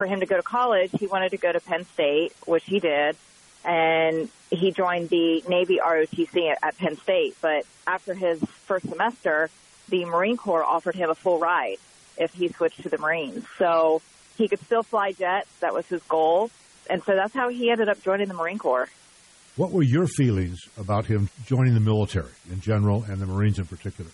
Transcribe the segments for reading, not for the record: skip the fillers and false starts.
for him to go to college, he wanted to go to Penn State, which he did, and he joined the Navy ROTC at Penn State. But after his first semester, the Marine Corps offered him a full ride if he switched to the Marines. So he could still fly jets. That was his goal. And so that's how he ended up joining the Marine Corps. What were your feelings about him joining the military in general and the Marines in particular?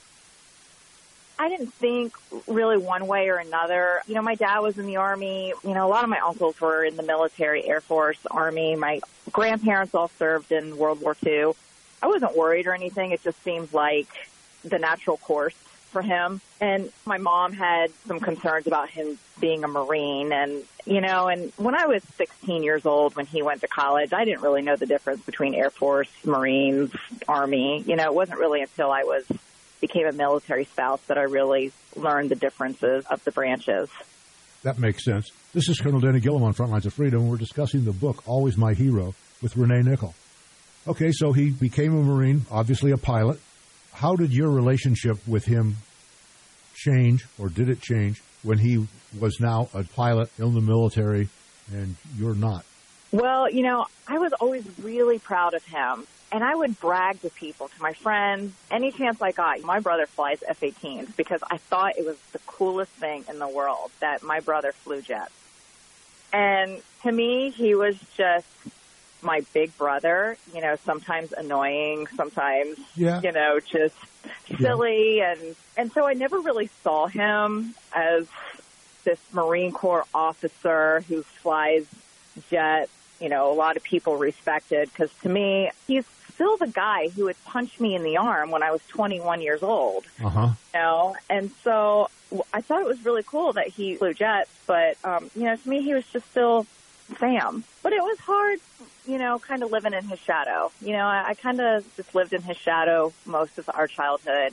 I didn't think really one way or another. You know, my dad was in the Army. You know, a lot of my uncles were in the military, Air Force, Army. My grandparents all served in World War II. I wasn't worried or anything. It just seemed like the natural course for him. And my mom had some concerns about him being a Marine. And, you know, and when I was 16 years old, when he went to college, I didn't really know the difference between Air Force, Marines, Army. You know, it wasn't really until I became a military spouse that I really learned the differences of the branches. That makes sense. This is Colonel Danny Gillum on Frontlines of Freedom, and we're discussing the book, Always My Hero, with Renee Nickel. Okay, so he became a Marine, obviously a pilot. How did your relationship with him change, or did it change, when he was now a pilot in the military and you're not? Well, you know, I was always really proud of him. And I would brag to people, to my friends, any chance I got. My brother flies F-18s because I thought it was the coolest thing in the world that my brother flew jets. And to me, he was just my big brother, you know, sometimes annoying, sometimes, you know, just silly. Yeah. And so I never really saw him as this Marine Corps officer who flies jets. You know, a lot of people respected, because to me, he's still the guy who would punch me in the arm when I was 21 years old. Uh-huh. You know, and so I thought it was really cool that he flew jets, but, you know, to me, he was just still Sam. But it was hard, you know, kind of living in his shadow. You know, I kind of just lived in his shadow most of our childhood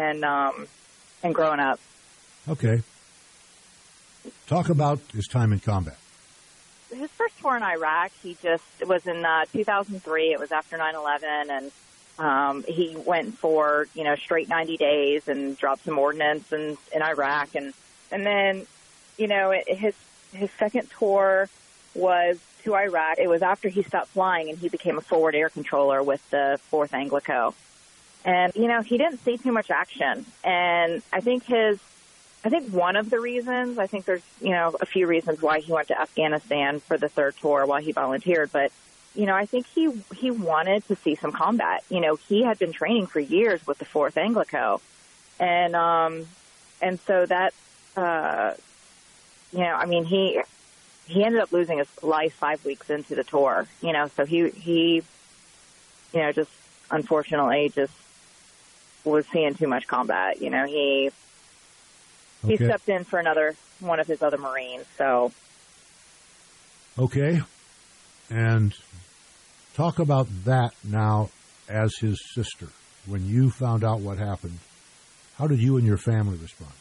and growing up. Okay. Talk about his time in combat. His first tour in Iraq, it was in 2003. It was after 9/11, and he went for, you know, straight 90 days and dropped some ordnance in Iraq. And then, you know, his second tour was to Iraq. It was after he stopped flying and he became a forward air controller with the 4th Anglico. And, you know, he didn't see too much action. And I think one of the reasons, I think there's, you know, a few reasons why he went to Afghanistan for the third tour while he volunteered. But, you know, I think he wanted to see some combat. You know, he had been training for years with the 4th Anglico. And so that, you know, I mean, he ended up losing his life 5 weeks into the tour, you know, so he you know, just unfortunately just was seeing too much combat. You know, he stepped in for one of his other Marines, so. Okay. And talk about that now as his sister. When you found out what happened, how did you and your family respond?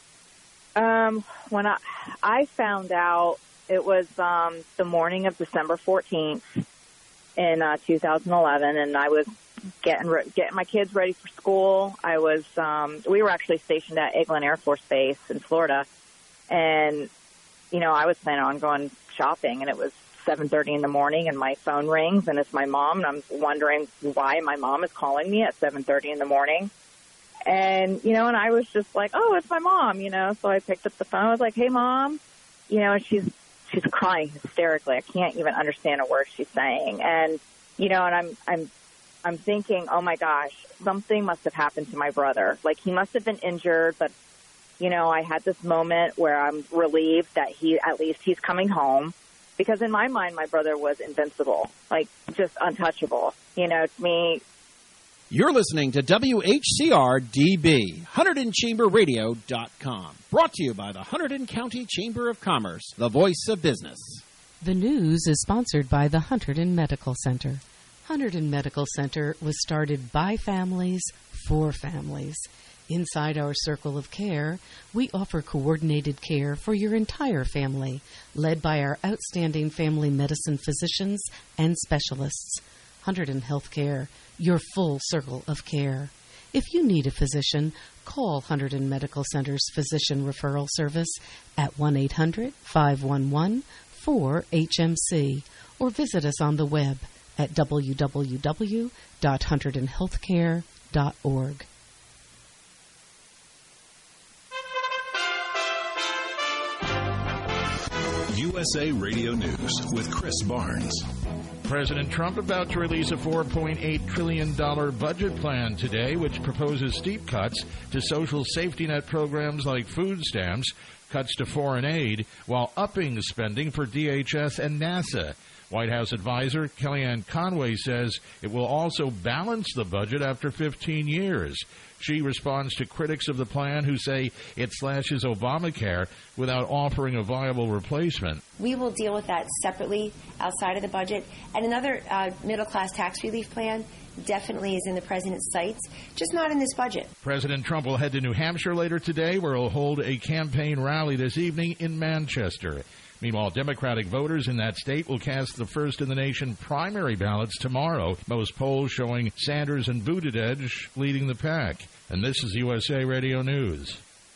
When I found out, it was the morning of December 14th in 2011, and I was getting my kids ready for school. We were actually stationed at Eglin Air Force Base in Florida, and, you know, I was planning on going shopping, and it was 7:30 in the morning, and my phone rings, and it's my mom, and I'm wondering why my mom is calling me at 7:30 in the morning. And, you know, and I was just like, oh, it's my mom, you know, so I picked up the phone. I was like, hey, Mom, you know, and she's crying hysterically. I can't even understand a word she's saying. And, you know, and I'm thinking, oh my gosh, something must have happened to my brother. Like, he must have been injured, but, you know, I had this moment where I'm relieved that at least he's coming home, because in my mind, my brother was invincible, like just untouchable. You know, to me. You're listening to WHCR-DB, HunterdonChamberRadio.com. Brought to you by the Hunterdon County Chamber of Commerce, the voice of business. The news is sponsored by the Hunterdon Medical Center. Hunterdon Medical Center was started by families for families. Inside our circle of care, we offer coordinated care for your entire family, led by our outstanding family medicine physicians and specialists. Hunterdon Healthcare, your full circle of care. If you need a physician, Call Hunterdon Medical Center's physician referral service at 1-800-511-4HMC or visit us on the web at www.hunterdonhealthcare.org. USA Radio News with Chris Barnes. President Trump about to release a $4.8 trillion budget plan today, which proposes steep cuts to social safety net programs like food stamps, cuts to foreign aid, while upping spending for DHS and NASA. White House advisor Kellyanne Conway says it will also balance the budget after 15 years. She responds to critics of the plan who say it slashes Obamacare without offering a viable replacement. We will deal with that separately outside of the budget. And another middle-class tax relief plan definitely is in the president's sights, just not in this budget. President Trump will head to New Hampshire later today, where he'll hold a campaign rally this evening in Manchester. Meanwhile, Democratic voters in that state will cast the first-in-the-nation primary ballots tomorrow, most polls showing Sanders and Buttigieg leading the pack. And this is USA Radio News.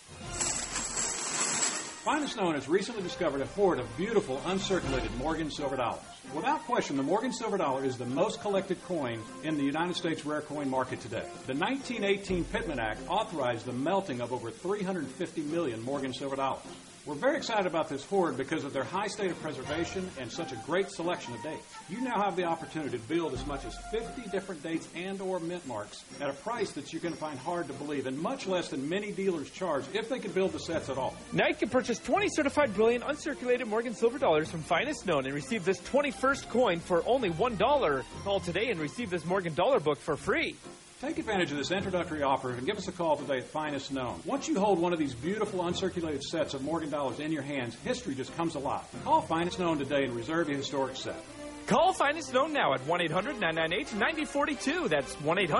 Finest Known has recently discovered a hoard of beautiful, uncirculated Morgan silver dollars. Without question, the Morgan silver dollar is the most collected coin in the United States rare coin market today. The 1918 Pittman Act authorized the melting of over 350 million Morgan silver dollars. We're very excited about this hoard because of their high state of preservation and such a great selection of dates. You now have the opportunity to build as much as 50 different dates and or mint marks at a price that you're going to find hard to believe and much less than many dealers charge if they could build the sets at all. Now you can purchase 20 certified brilliant uncirculated Morgan silver dollars from Finest Known and receive this 21st coin for only $1. Call today and receive this Morgan dollar book for free. Take advantage of this introductory offer and give us a call today at Finest Known. Once you hold one of these beautiful uncirculated sets of Morgan dollars in your hands, history just comes alive. Call Finest Known today and reserve your historic set. Call Finest Known now at 1-800-998-9042. That's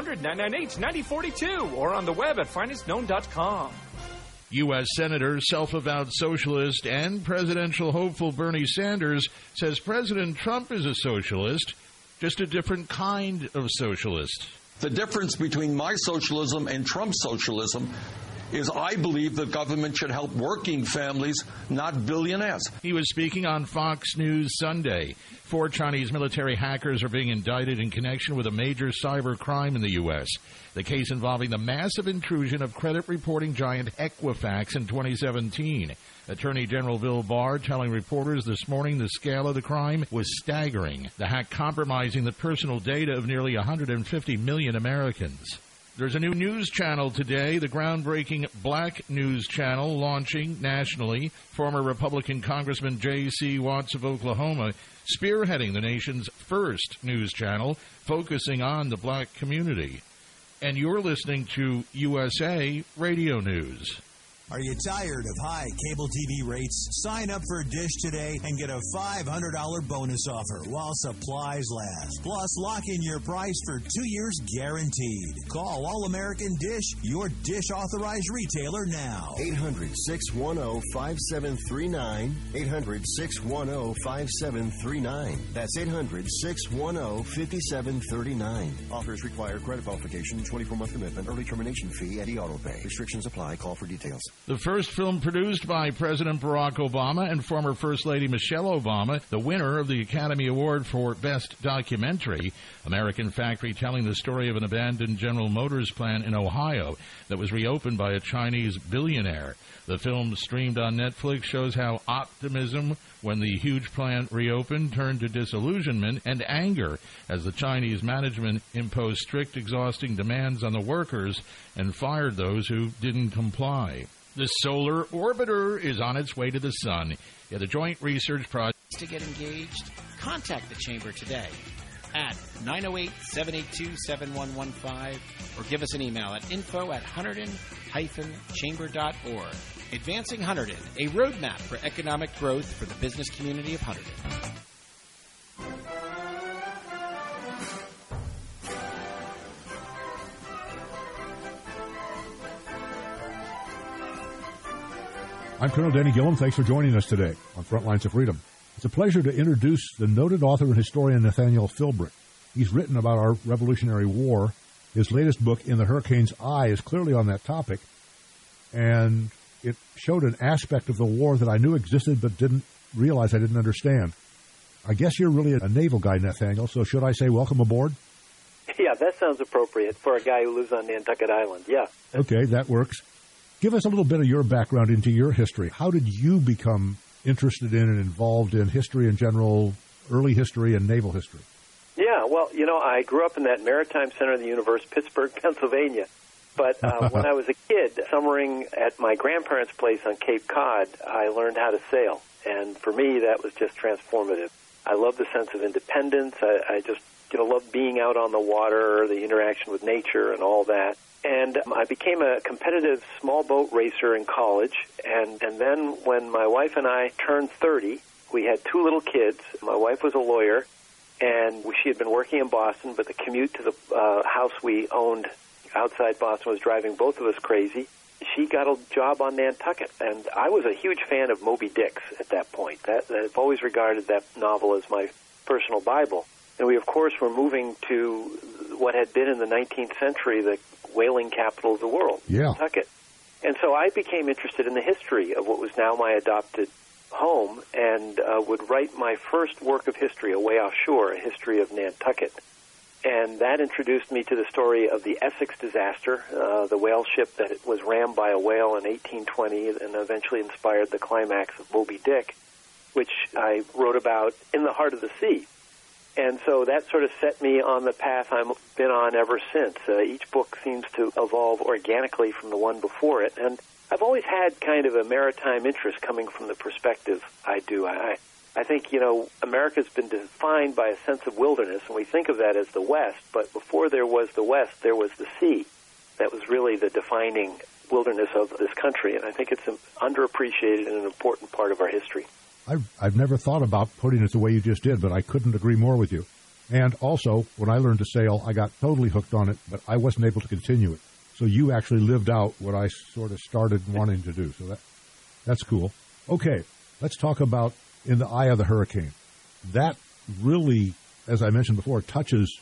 1-800-998-9042 or on the web at finestknown.com. U.S. Senator, self-avowed socialist, and presidential hopeful Bernie Sanders says President Trump is a socialist, just a different kind of socialist. The difference between my socialism and Trump's socialism is I believe the government should help working families, not billionaires. He was speaking on Fox News Sunday. 4 Chinese military hackers are being indicted in connection with a major cyber crime in the U.S. The case involving the massive intrusion of credit reporting giant Equifax in 2017. Attorney General Bill Barr telling reporters this morning the scale of the crime was staggering. The hack compromising the personal data of nearly 150 million Americans. There's a new news channel today, the groundbreaking Black News Channel, launching nationally. Former Republican Congressman J.C. Watts of Oklahoma spearheading the nation's first news channel, focusing on the black community. And you're listening to USA Radio News. Are you tired of high cable TV rates? Sign up for Dish today and get a $500 bonus offer while supplies last. Plus, lock in your price for 2 years guaranteed. Call All-American Dish, your Dish authorized retailer now. 800-610-5739. 800-610-5739. That's 800-610-5739. Offers require credit qualification, 24-month commitment, early termination fee, and e-auto pay. Restrictions apply. Call for details. The first film produced by President Barack Obama and former First Lady Michelle Obama, the winner of the Academy Award for Best Documentary, American Factory, telling the story of an abandoned General Motors plant in Ohio that was reopened by a Chinese billionaire. The film, streamed on Netflix, shows how optimism when the huge plant reopened turned to disillusionment and anger as the Chinese management imposed strict, exhausting demands on the workers and fired those who didn't comply. The solar orbiter is on its way to the sun. Yeah, the Joint Research Project. To get engaged, contact the Chamber today at 908-782-7115 or give us an email at info@hunterdon-chamber.org. Advancing Hunterdon, a roadmap for economic growth for the business community of Hunterdon. I'm Colonel Danny Gillum. Thanks for joining us today on Frontlines of Freedom. It's a pleasure to introduce the noted author and historian Nathaniel Philbrick. He's written about our Revolutionary War. His latest book, In the Hurricane's Eye, is clearly on that topic. and it showed an aspect of the war that I knew existed but didn't realize I didn't understand. I guess you're really a naval guy, Nathaniel, so should I say welcome aboard? Yeah, that sounds appropriate for a guy who lives on Nantucket Island, yeah. Okay, that works. Give us a little bit of your background into your history. How did you become interested in and involved in history in general, early history and naval history? Yeah, well, I grew up in that maritime center of the universe, Pittsburgh, Pennsylvania. But when I was a kid, summering at my grandparents' place on Cape Cod, I learned how to sail. And for me, that was just transformative. I love the sense of independence. I just love being out on the water, the interaction with nature and all that. And I became a competitive small boat racer in college. And then when my wife and I turned 30, we had 2 little kids. My wife was a lawyer, and she had been working in Boston, but the commute to the house we owned outside Boston was driving both of us crazy. She got a job on Nantucket, and I was a huge fan of Moby Dick's at that point. I've always regarded that novel as my personal Bible. And we, of course, were moving to what had been in the 19th century the whaling capital of the world, Nantucket. And so I became interested in the history of what was now my adopted home and would write my first work of history, Away Offshore, a history of Nantucket. And that introduced me to the story of the Essex disaster, the whale ship that was rammed by a whale in 1820 and eventually inspired the climax of Moby Dick, which I wrote about in the heart of the sea. And so that sort of set me on the path I've been on ever since. Each book seems to evolve organically from the one before it. And I've always had kind of a maritime interest coming from the perspective I do. I think, America's been defined by a sense of wilderness, and we think of that as the West, but before there was the West, there was the sea. That was really the defining wilderness of this country, and I think it's underappreciated and an important part of our history. I've never thought about putting it the way you just did, but I couldn't agree more with you. And also, when I learned to sail, I got totally hooked on it, but I wasn't able to continue it. So you actually lived out what I sort of started wanting to do. So that's cool. Okay, let's talk about In the Eye of the Hurricane. That really, as I mentioned before, touches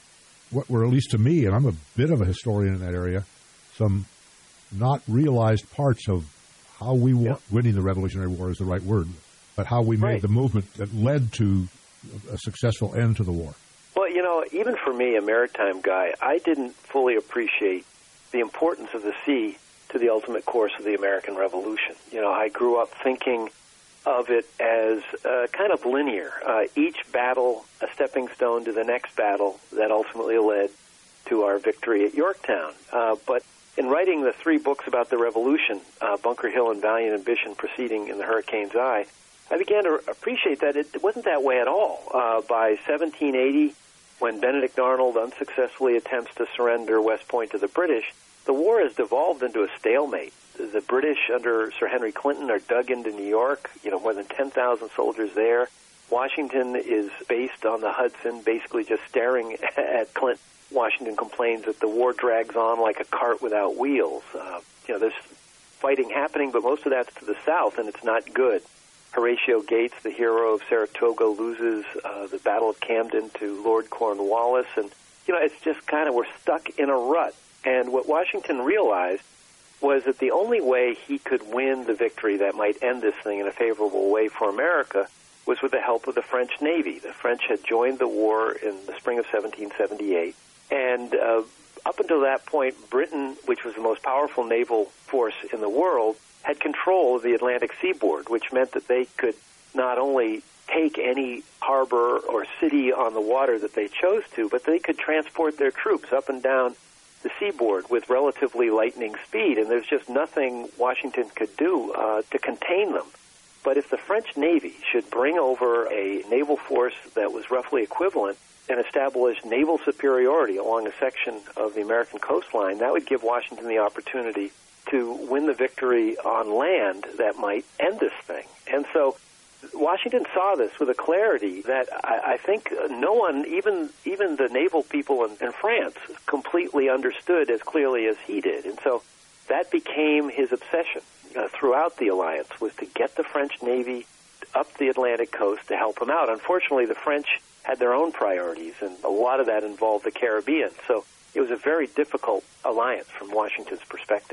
what were, at least to me, and I'm a bit of a historian in that area, some not realized parts of how we winning the Revolutionary War is the right word, but how we made the movement that led to a successful end to the war. Well, even for me, a maritime guy, I didn't fully appreciate the importance of the sea to the ultimate course of the American Revolution. I grew up thinking of it as kind of linear. Each battle, a stepping stone to the next battle that ultimately led to our victory at Yorktown. But in writing the 3 books about the Revolution, Bunker Hill and Valiant Ambition Proceeding in the Hurricane's Eye, I began to appreciate that it wasn't that way at all. By 1780, when Benedict Arnold unsuccessfully attempts to surrender West Point to the British, the war has devolved into a stalemate. The British under Sir Henry Clinton are dug into New York, more than 10,000 soldiers there. Washington is based on the Hudson, basically just staring at Clinton. Washington complains that the war drags on like a cart without wheels. There's fighting happening, but most of that's to the south, and it's not good. Horatio Gates, the hero of Saratoga, loses the Battle of Camden to Lord Cornwallis, and it's just kind of, we're stuck in a rut. And what Washington realized was that the only way he could win the victory that might end this thing in a favorable way for America was with the help of the French Navy. The French had joined the war in the spring of 1778, and up until that point, Britain, which was the most powerful naval force in the world, had control of the Atlantic seaboard, which meant that they could not only take any harbor or city on the water that they chose to, but they could transport their troops up and down the seaboard with relatively lightning speed, and there's just nothing Washington could do to contain them. But if the French Navy should bring over a naval force that was roughly equivalent and establish naval superiority along a section of the American coastline, that would give Washington the opportunity to win the victory on land that might end this thing. And so Washington saw this with a clarity that I think no one, even the naval people in France, completely understood as clearly as he did. And so that became his obsession throughout the alliance, was to get the French Navy up the Atlantic coast to help him out. Unfortunately, the French had their own priorities, and a lot of that involved the Caribbean. So it was a very difficult alliance from Washington's perspective.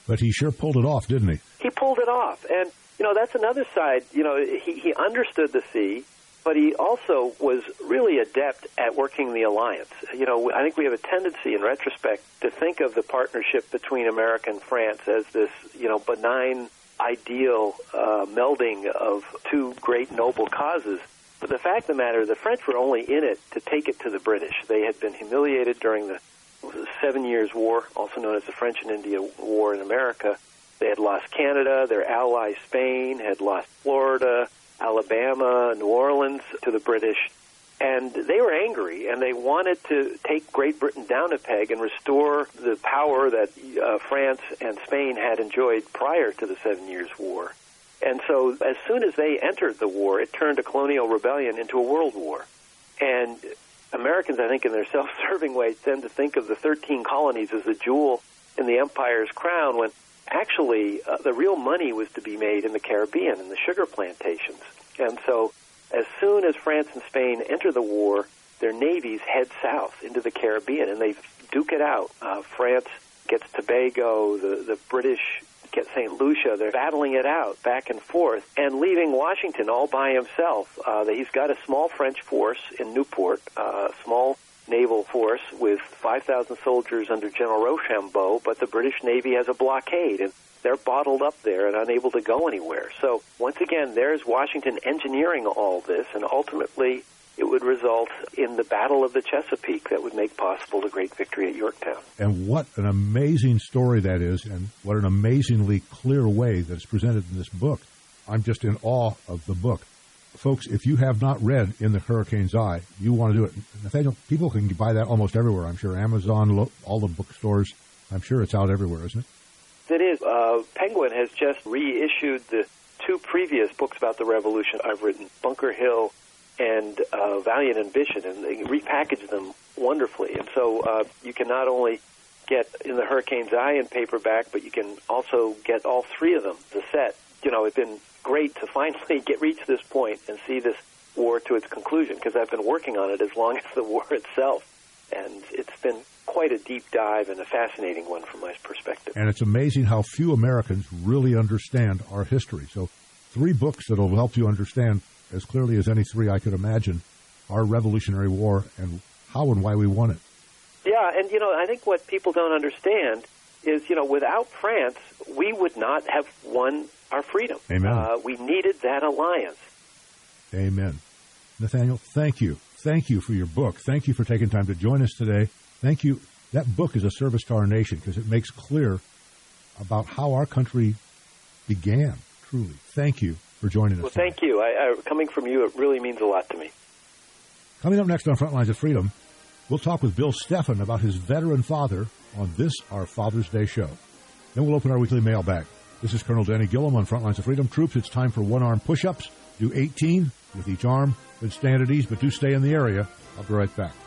But he sure pulled it off, didn't he? He pulled it off. And, that's another side. He understood the sea, but he also was really adept at working the alliance. I think we have a tendency in retrospect to think of the partnership between America and France as this, benign, ideal melding of two great noble causes. But the fact of the matter, the French were only in it to take it to the British. They had been humiliated during the 7 Years' War, also known as the French and India War in America. They had lost Canada. Their ally Spain had lost Florida, Alabama, New Orleans to the British. And they were angry, and they wanted to take Great Britain down a peg and restore the power that France and Spain had enjoyed prior to the 7 Years' War. And so as soon as they entered the war, it turned a colonial rebellion into a world war. And Americans, I think, in their self-serving way, tend to think of the 13 colonies as the jewel in the empire's crown, when actually the real money was to be made in the Caribbean, in the sugar plantations. And so as soon as France and Spain enter the war, their navies head south into the Caribbean, and they duke it out. France gets Tobago, the British get St. Lucia. They're battling it out back and forth and leaving Washington all by himself. He's got a small French force in Newport, a small naval force with 5,000 soldiers under General Rochambeau, but the British Navy has a blockade, and they're bottled up there and unable to go anywhere. So once again, there's Washington engineering all this, and ultimately it would result in the Battle of the Chesapeake that would make possible the great victory at Yorktown. And what an amazing story that is, and what an amazingly clear way that it's presented in this book. I'm just in awe of the book. Folks, if you have not read In the Hurricane's Eye, you want to do it. Nathaniel, people can buy that almost everywhere, I'm sure. Amazon, all the bookstores. I'm sure it's out everywhere, isn't it? It is. Penguin has just reissued the two previous books about the Revolution I've written, Bunker Hill and Valiant Ambition, and they repackaged them wonderfully. And so you can not only get In the Hurricane's Eye in paperback, but you can also get all three of them, the set. It's been great to finally reach this point and see this war to its conclusion, because I've been working on it as long as the war itself. And it's been quite a deep dive and a fascinating one from my perspective. And it's amazing how few Americans really understand our history. So 3 books that will help you understand as clearly as any 3 I could imagine our Revolutionary War and how and why we won it. Yeah, and, I think what people don't understand is, without France, we would not have won our freedom. Amen. We needed that alliance. Amen. Nathaniel, thank you. Thank you for your book. Thank you for taking time to join us today. Thank you. That book is a service to our nation because it makes clear about how our country began, truly. Thank you for joining us. Well, thank you. Coming from you, it really means a lot to me. Coming up next on Frontlines of Freedom, we'll talk with Bill Stephan about his veteran father on this, our Father's Day show. Then we'll open our weekly mailbag. This is Colonel Danny Gillum on Frontlines of Freedom. Troops, it's time for one-arm push-ups. Do 18 with each arm. Then stand at ease, but do stay in the area. I'll be right back.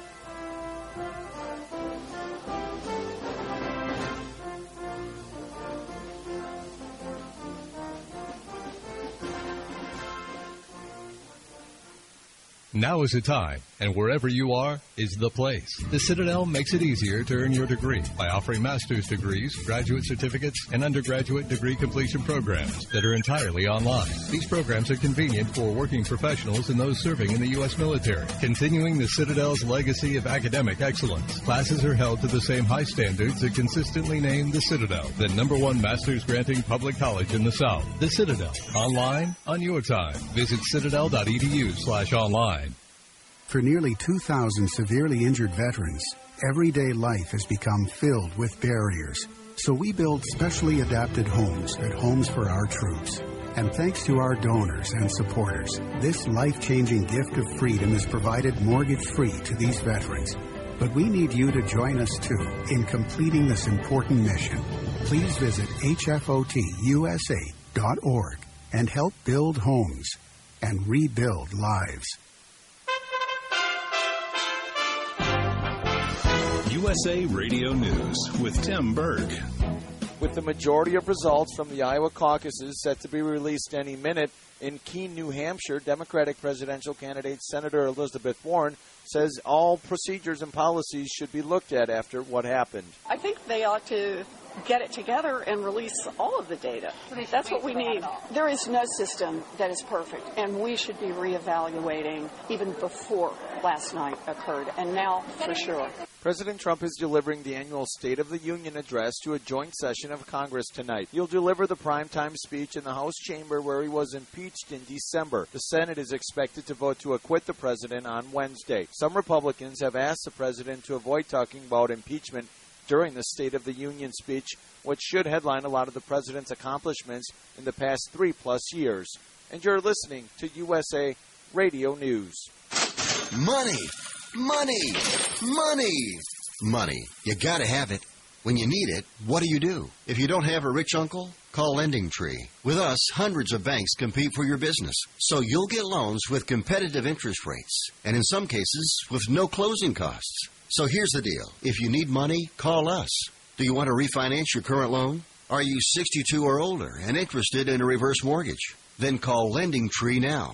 Now is the time, and wherever you are is the place. The Citadel makes it easier to earn your degree by offering master's degrees, graduate certificates, and undergraduate degree completion programs that are entirely online. These programs are convenient for working professionals and those serving in the U.S. military, continuing the Citadel's legacy of academic excellence. Classes are held to the same high standards that consistently name the Citadel the #1 master's granting public college in the South. The Citadel, online on your time. Visit citadel.edu/online. For nearly 2,000 severely injured veterans, everyday life has become filled with barriers. So we build specially adapted homes at Homes for Our Troops. And thanks to our donors and supporters, this life-changing gift of freedom is provided mortgage-free to these veterans. But we need you to join us, too, in completing this important mission. Please visit hfotusa.org and help build homes and rebuild lives. USA Radio News with Tim Berg. With the majority of results from the Iowa caucuses set to be released any minute, in Keene, New Hampshire, Democratic presidential candidate Senator Elizabeth Warren says all procedures and policies should be looked at after what happened. I think they ought to get it together and release all of the data. That's what we need. There is no system that is perfect, and we should be reevaluating even before last night occurred, and now for sure. President Trump is delivering the annual State of the Union address to a joint session of Congress tonight. He'll deliver the primetime speech in the House chamber where he was impeached in December. The Senate is expected to vote to acquit the president on Wednesday. Some Republicans have asked the president to avoid talking about impeachment during the State of the Union speech, which should headline a lot of the president's accomplishments in the past 3+ years. And you're listening to USA Radio News. Money! Money! Money! Money. You gotta have it. When you need it, what do? If you don't have a rich uncle, call LendingTree. With us, hundreds of banks compete for your business, so you'll get loans with competitive interest rates, and in some cases, with no closing costs. So here's the deal. If you need money, call us. Do you want to refinance your current loan? Are you 62 or older and interested in a reverse mortgage? Then call LendingTree now.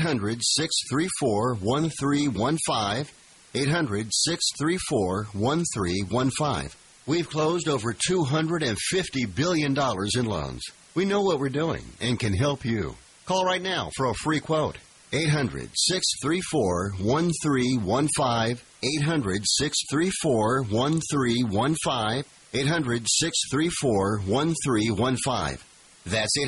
800-634-1315. 800-634-1315. We've closed over $250 billion in loans. We know what we're doing and can help you. Call right now for a free quote. 800-634-1315. 800-634-1315. 800-634-1315. That's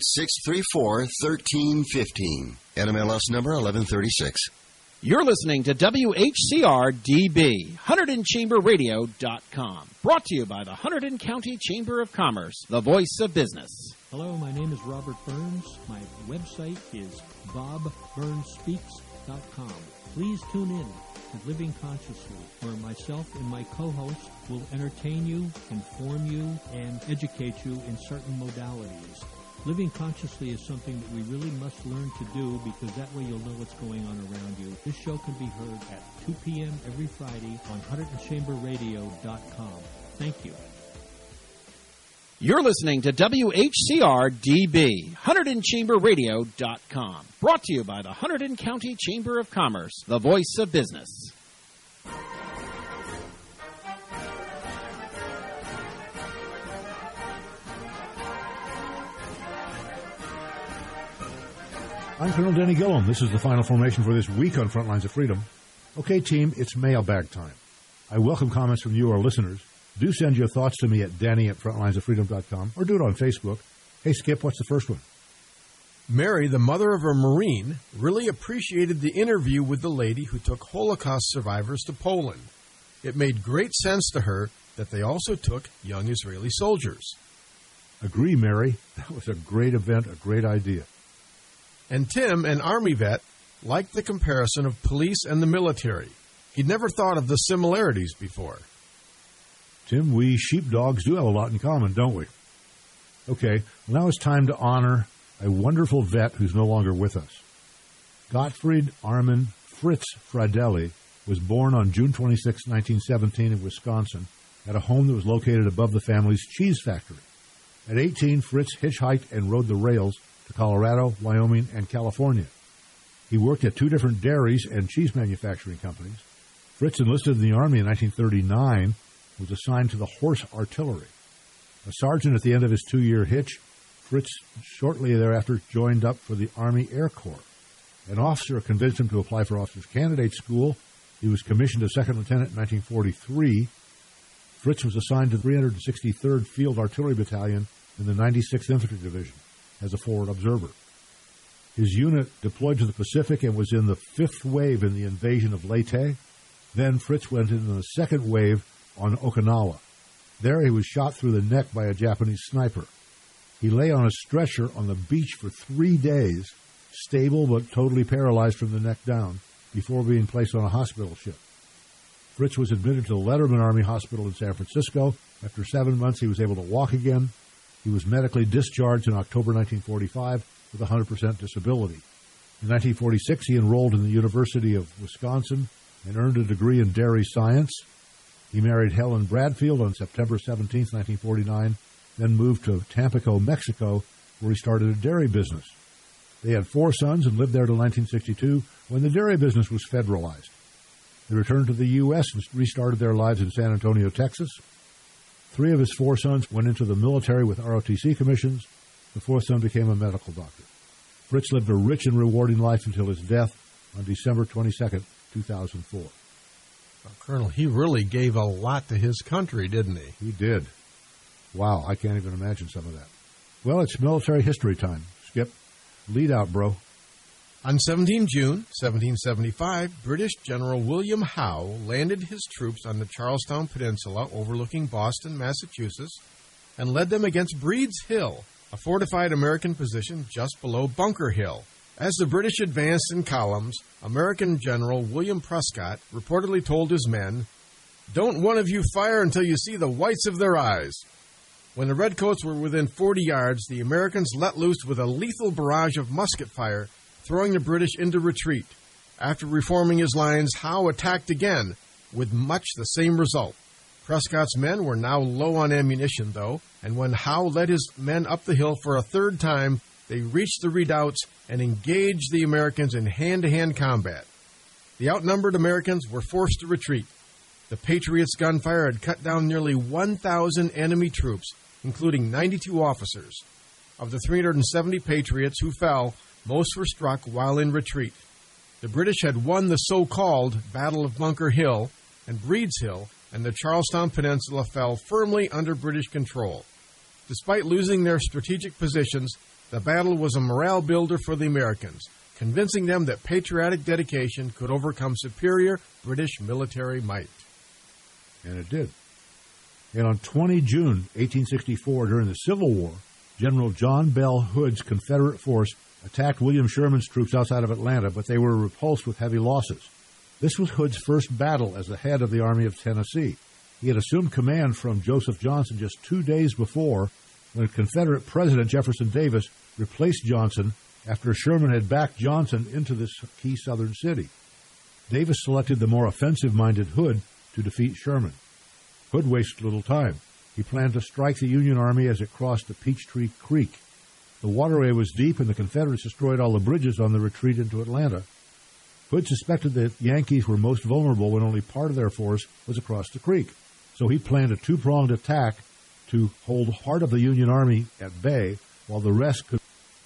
800-634-1315. NMLS number 1136. You're listening to WHCR-DB, HunterdonChamberRadio.com. Brought to you by the Hunterdon County Chamber of Commerce, the voice of business. Hello, my name is Robert Burns. My website is BobBurnsSpeaks.com. Please tune in to Living Consciously, where myself and my co-host will entertain you, inform you, and educate you in certain modalities. Living consciously is something that we really must learn to do, because that way you'll know what's going on around you. This show can be heard at 2 p.m. every Friday on HunterdonChamberRadio.com. Thank you. You're listening to WHCR-DB, HunterdonChamberRadio.com. Brought to you by the Hunterdon County Chamber of Commerce, the voice of business. I'm Colonel Danny Gillum. This is the final formation for this week on Front Lines of Freedom. Okay, team, it's mailbag time. I welcome comments from you, our listeners. Do send your thoughts to me at danny@frontlinesoffreedom.com or do it on Facebook. Hey, Skip, what's the first one? Mary, the mother of a Marine, really appreciated the interview with the lady who took Holocaust survivors to Poland. It made great sense to her that they also took young Israeli soldiers. Agree, Mary. That was a great event, a great idea. And Tim, an Army vet, liked the comparison of police and the military. He'd never thought of the similarities before. Tim, we sheepdogs do have a lot in common, don't we? Okay, now it's time to honor a wonderful vet who's no longer with us. Gottfried Armin Fritz Fridelli was born on June 26, 1917 in Wisconsin at a home that was located above the family's cheese factory. At 18, Fritz hitchhiked and rode the rails to Colorado, Wyoming, and California. He worked at 2 different dairies and cheese manufacturing companies. Fritz enlisted in the Army in 1939, was assigned to the Horse Artillery. A sergeant at the end of his 2-year hitch, Fritz shortly thereafter joined up for the Army Air Corps. An officer convinced him to apply for Officers Candidate School. He was commissioned as second lieutenant in 1943. Fritz was assigned to the 363rd Field Artillery Battalion in the 96th Infantry Division as a forward observer. His unit deployed to the Pacific and was in the 5th wave in the invasion of Leyte. Then Fritz went into the 2nd wave on Okinawa. There he was shot through the neck by a Japanese sniper. He lay on a stretcher on the beach for 3 days, stable but totally paralyzed from the neck down, before being placed on a hospital ship. Fritz was admitted to the Letterman Army Hospital in San Francisco. After 7 months, he was able to walk again. He was medically discharged in October 1945 with 100% disability. In 1946, he enrolled in the University of Wisconsin and earned a degree in dairy science. He married Helen Bradfield on September 17, 1949, then moved to Tampico, Mexico, where he started a dairy business. They had 4 sons and lived there till 1962, when the dairy business was federalized. They returned to the U.S. and restarted their lives in San Antonio, Texas. 3 of his 4 sons went into the military with ROTC commissions. The 4th son became a medical doctor. Fritz lived a rich and rewarding life until his death on December 22nd, 2004. Well, Colonel, he really gave a lot to his country, didn't he? He did. Wow, I can't even imagine some of that. Well, it's military history time. Skip, lead out, bro. On 17 June 1775, British General William Howe landed his troops on the Charlestown Peninsula overlooking Boston, Massachusetts, and led them against Breed's Hill, a fortified American position just below Bunker Hill. As the British advanced in columns, American General William Prescott reportedly told his men, "Don't one of you fire until you see the whites of their eyes." When the Redcoats were within 40 yards, the Americans let loose with a lethal barrage of musket fire, throwing the British into retreat. After reforming his lines, Howe attacked again, with much the same result. Prescott's men were now low on ammunition, though, and when Howe led his men up the hill for a third time, they reached the redoubts and engaged the Americans in hand-to-hand combat. The outnumbered Americans were forced to retreat. The Patriots' gunfire had cut down nearly 1,000 enemy troops, including 92 officers. Of the 370 Patriots who fell, most were struck while in retreat. The British had won the so-called Battle of Bunker Hill and Breed's Hill, and the Charlestown Peninsula fell firmly under British control. Despite losing their strategic positions, the battle was a morale builder for the Americans, convincing them that patriotic dedication could overcome superior British military might. And it did. And on 20 June 1864, during the Civil War, General John Bell Hood's Confederate force attacked William Sherman's troops outside of Atlanta, but they were repulsed with heavy losses. This was Hood's first battle as the head of the Army of Tennessee. He had assumed command from Joseph Johnson just 2 days before, when Confederate President Jefferson Davis replaced Johnson after Sherman had backed Johnson into this key southern city. Davis selected the more offensive-minded Hood to defeat Sherman. Hood wasted little time. He planned to strike the Union Army as it crossed the Peachtree Creek. The waterway was deep, and the Confederates destroyed all the bridges on the retreat into Atlanta. Hood suspected that Yankees were most vulnerable when only part of their force was across the creek. So he planned a two-pronged attack to hold part of the Union Army at bay while the rest could.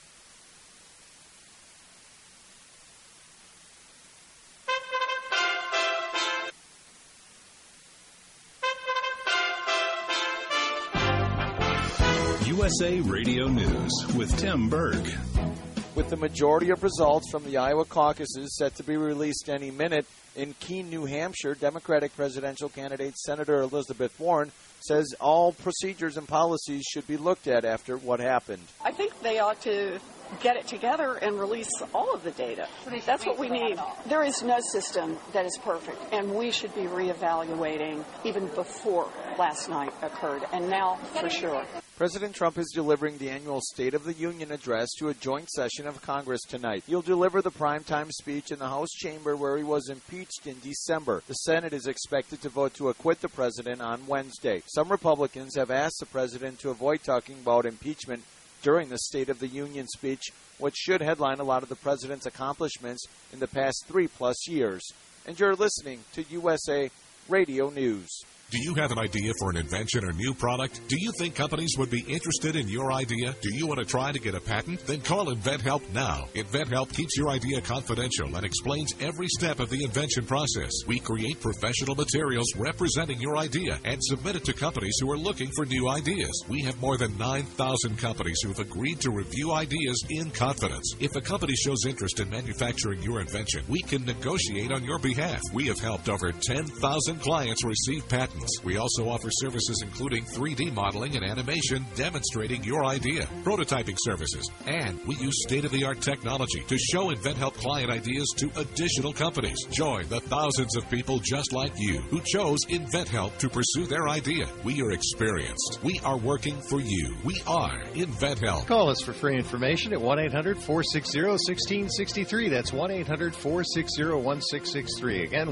USA Radio News with Tim Berg. With the majority of results from the Iowa caucuses set to be released any minute, in Keene, New Hampshire, Democratic presidential candidate Senator Elizabeth Warren says all procedures and policies should be looked at after what happened. I think they ought to get it together and release all of the data. That's what we need. There is no system that is perfect, and we should be reevaluating even before last night occurred, and now for sure. President Trump is delivering the annual State of the Union address to a joint session of Congress tonight. He'll deliver the primetime speech in the House chamber where he was impeached in December. The Senate is expected to vote to acquit the president on Wednesday. Some Republicans have asked the president to avoid talking about impeachment during the State of the Union speech, which should headline a lot of the president's accomplishments in the past 3+ years. And you're listening to USA Radio News. Do you have an idea for an invention or new product? Do you think companies would be interested in your idea? Do you want to try to get a patent? Then call InventHelp now. InventHelp keeps your idea confidential and explains every step of the invention process. We create professional materials representing your idea and submit it to companies who are looking for new ideas. We have more than 9,000 companies who have agreed to review ideas in confidence. If a company shows interest in manufacturing your invention, we can negotiate on your behalf. We have helped over 10,000 clients receive patents. We also offer services including 3D modeling and animation demonstrating your idea, prototyping services, and we use state-of-the-art technology to show InventHelp client ideas to additional companies. Join the thousands of people just like you who chose InventHelp to pursue their idea. We are experienced. We are working for you. We are InventHelp. Call us for free information at 1-800-460-1663. That's 1-800-460-1663. Again,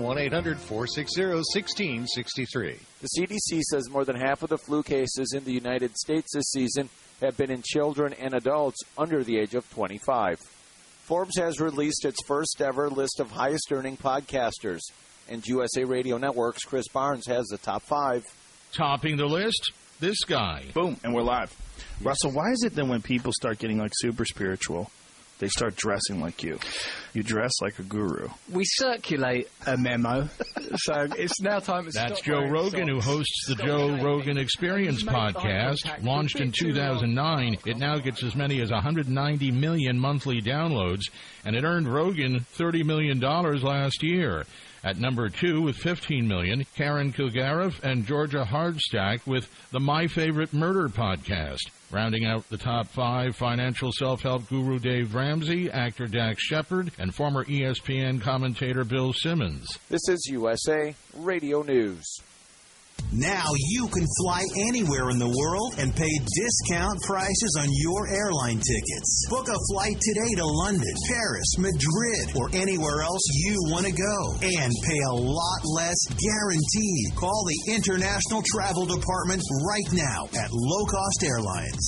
1-800-460-1663. The CDC says more than half of the flu cases in the United States this season have been in children and adults under the age of 25. Forbes has released its first ever list of highest earning podcasters, and USA Radio Network's Chris Barnes has the top 5. Topping the list, this guy. Boom, and we're live. Russell, why is it that when people start getting like super spiritual, they start dressing like you? You dress like a guru. We circulate a memo, so it's now time to That's stop Joe wearing Rogan, socks. who hosts the Joe Rogan Experience podcast. Launched in 2009, it now gets as many as 190 million monthly downloads, and it earned Rogan $30 million last year. At number 2 with 15 million, Karen Kilgariff and Georgia Hardstack with the My Favorite Murder podcast. Rounding out the top 5, financial self-help guru Dave Ramsey, actor Dax Shepard, and former ESPN commentator Bill Simmons. This is USA Radio News. Now you can fly anywhere in the world and pay discount prices on your airline tickets. Book a flight today to London, Paris, Madrid, or anywhere else you want to go. And pay a lot less guaranteed. Call the International Travel Department right now at Low Cost Airlines.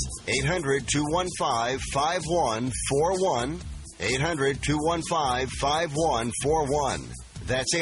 800-215-5141. 800-215-5141. That's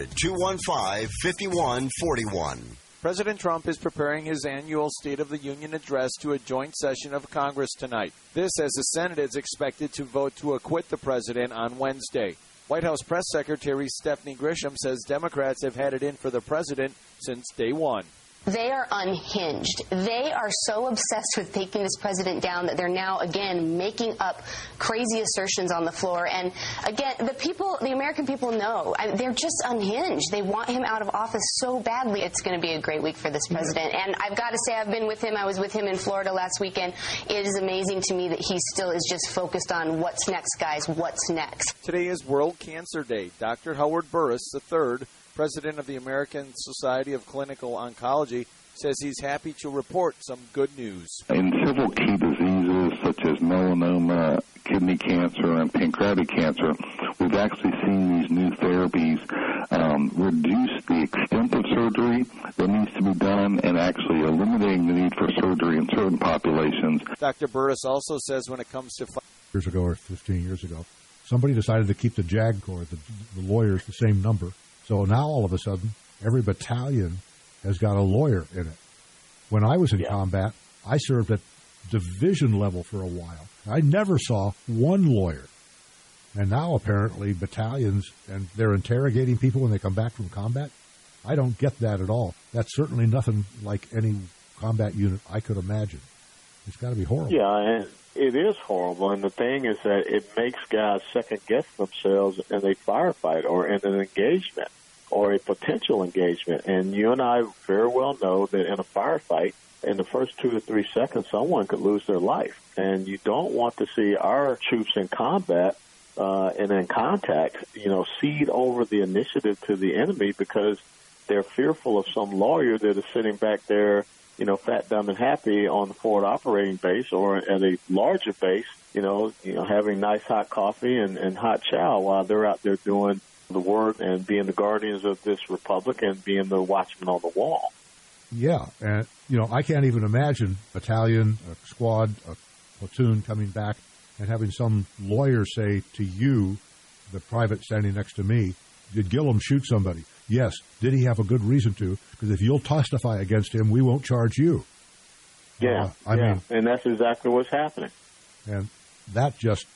800-215-5141. President Trump is preparing his annual State of the Union address to a joint session of Congress tonight. This as the Senate is expected to vote to acquit the president on Wednesday. White House Press Secretary Stephanie Grisham says Democrats have had it in for the president since day one. They are unhinged. They are so obsessed with taking this president down that they're now, again, making up crazy assertions on the floor. And, again, the American people know. They're just unhinged. They want him out of office so badly. It's going to be a great week for this president. And I've got to say, I've been with him. I was with him in Florida last weekend. It is amazing to me that he still is just focused on what's next, guys, what's next. Today is World Cancer Day. Dr. Howard Burris III, president of the American Society of Clinical Oncology, says he's happy to report some good news. In several key diseases such as melanoma, kidney cancer, and pancreatic cancer, we've actually seen these new therapies reduce the extent of surgery that needs to be done and actually eliminating the need for surgery in certain populations. Dr. Burris also says when it comes to... Years ago or 15 years ago, somebody decided to keep the JAG Corps, the lawyers, the same number. So now all of a sudden, every battalion has got a lawyer in it. When I was in combat, I served at division level for a while. I never saw one lawyer. And now apparently battalions, and they're interrogating people when they come back from combat. I don't get that at all. That's certainly nothing like any combat unit I could imagine. It's got to be horrible. Yeah, and it is horrible. And the thing is that it makes guys second-guess themselves in a firefight or in an engagement or a potential engagement. And you and I very well know that in a firefight, in the first 2 to 3 seconds, someone could lose their life. And you don't want to see our troops in combat and in contact, cede over the initiative to the enemy because they're fearful of some lawyer that is sitting back there, fat, dumb, and happy on the forward operating base or at a larger base, having nice hot coffee and hot chow while they're out there doing the work and being the guardians of this republic and being the watchmen on the wall. Yeah, and, I can't even imagine a battalion, a squad, a platoon coming back and having some lawyer say to you, the private standing next to me, did Gillum shoot somebody? Yes. Did he have a good reason to? Because if you'll testify against him, we won't charge you. Yeah, I mean, and that's exactly what's happening. And that just,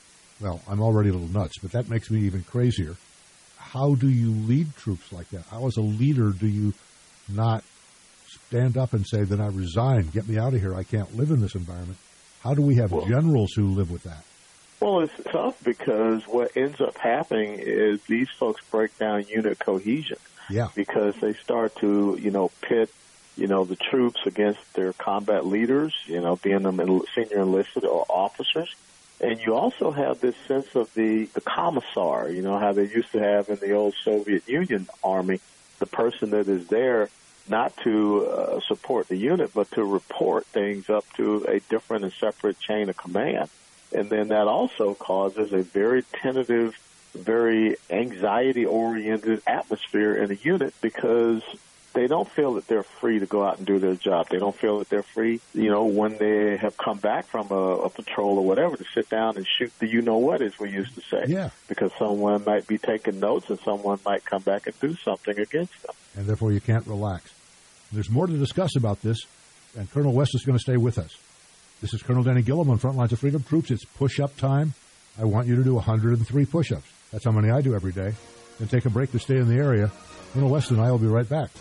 I'm already a little nuts, but that makes me even crazier. How do you lead troops like that? How, as a leader, do you not stand up and say, then I resign, get me out of here, I can't live in this environment? How do we have generals who live with that? Well, it's tough because what ends up happening is these folks break down unit cohesion. Yeah. Because they start to, pit, the troops against their combat leaders, being them senior enlisted or officers. And you also have this sense of the commissar, how they used to have in the old Soviet Union army, the person that is there not to support the unit, but to report things up to a different and separate chain of command. And then that also causes a very tentative, very anxiety-oriented atmosphere in a unit because they don't feel that they're free to go out and do their job. They don't feel that they're free, when they have come back from a patrol or whatever, to sit down and shoot the you-know-what, as we used to say. Yeah. Because someone might be taking notes and someone might come back and do something against them. And therefore you can't relax. There's more to discuss about this. and Colonel West is going to stay with us. This is Colonel Denny Gillum on Front Lines of Freedom. Troops, it's push-up time. I want you to do 103 push-ups. That's how many I do every day. Then take a break to stay in the area. Colonel West and I will be right back.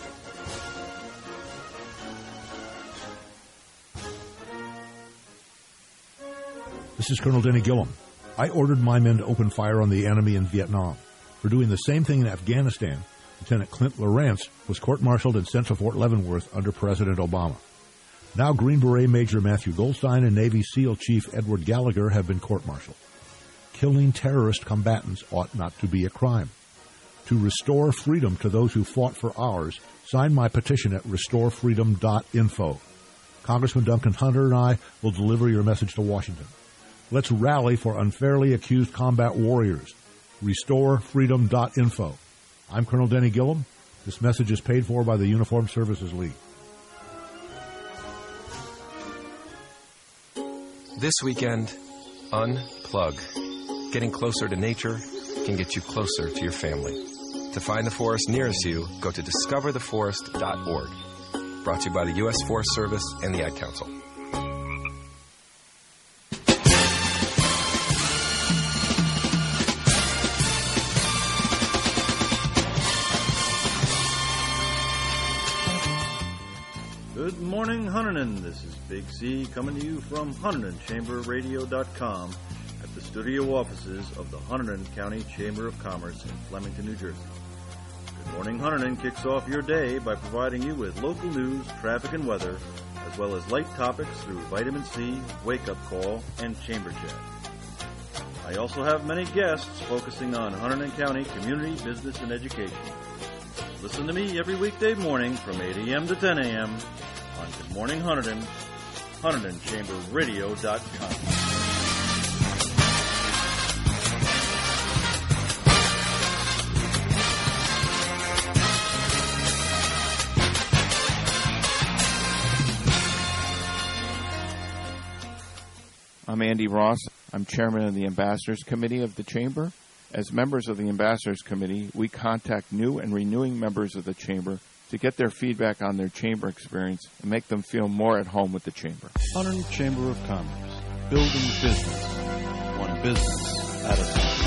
This is Colonel Denny Gillum. I ordered my men to open fire on the enemy in Vietnam. For doing the same thing in Afghanistan, Lieutenant Clint Lawrence was court-martialed and sent to Fort Leavenworth under President Obama. Now Green Beret Major Matthew Goldstein and Navy SEAL Chief Edward Gallagher have been court-martialed. Killing terrorist combatants ought not to be a crime. To restore freedom to those who fought for ours, sign my petition at restorefreedom.info. Congressman Duncan Hunter and I will deliver your message to Washington. Let's rally for unfairly accused combat warriors. RestoreFreedom.info. I'm Colonel Denny Gillum. This message is paid for by the Uniformed Services League. This weekend, unplug. Getting closer to nature can get you closer to your family. To find the forest nearest you, go to discovertheforest.org. Brought to you by the U.S. Forest Service and the Ad Council. Good morning, Huntington. This is Big C coming to you from HuntingtonChamberRadio.com at the studio offices of the Huntington County Chamber of Commerce in Flemington, New Jersey. Good morning, Huntington kicks off your day by providing you with local news, traffic, and weather, as well as light topics through Vitamin C, Wake Up Call, and Chamber Chat. I also have many guests focusing on Huntington County community, business, and education. Listen to me every weekday morning from 8 a.m. to 10 a.m. on Good Morning Huntington, HuntingtonChamberRadio.com. I'm Andy Ross. I'm chairman of the Ambassadors Committee of the Chamber. As members of the Ambassadors Committee, we contact new and renewing members of the Chamber to get their feedback on their Chamber experience and make them feel more at home with the Chamber. Huntington Chamber of Commerce, building business, one business at a time.